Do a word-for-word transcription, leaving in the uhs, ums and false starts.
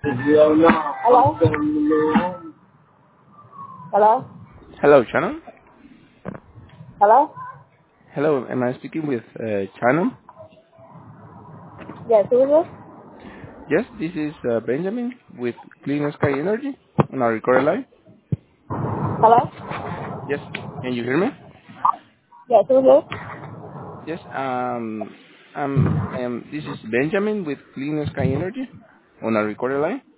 Hello? Hello? Hello, Shannon. Hello? Hello, am I speaking with uh, Shannon? Yes, who is this? Yes, this is uh, Benjamin with Clean Sky Energy on our recorder line. Hello? Yes, can you hear me? Yes, who is this? Yes, um, um, um, this is Benjamin with Clean Sky Energy on our recorder line.